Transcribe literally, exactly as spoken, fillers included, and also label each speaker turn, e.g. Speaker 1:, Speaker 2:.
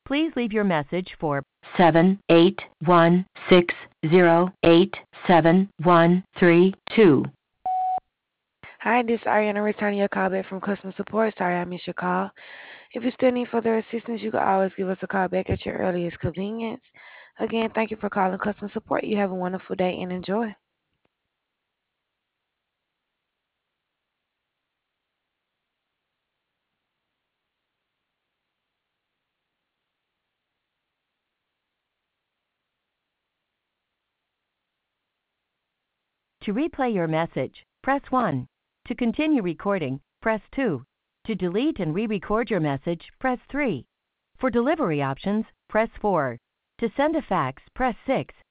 Speaker 1: Please leave your message for seven eight one six zero eight seven one three two.
Speaker 2: Hi, this is Ariana returning your call back from customer support. Sorry I missed your call. If you still need further assistance, you can always give us a call back at your earliest convenience. Again, thank you for calling customer support. You have a wonderful day and enjoy.
Speaker 1: To replay your message, press one. To continue recording, press two. To delete and re-record your message, press three. For delivery options, press four. To send a fax, press six.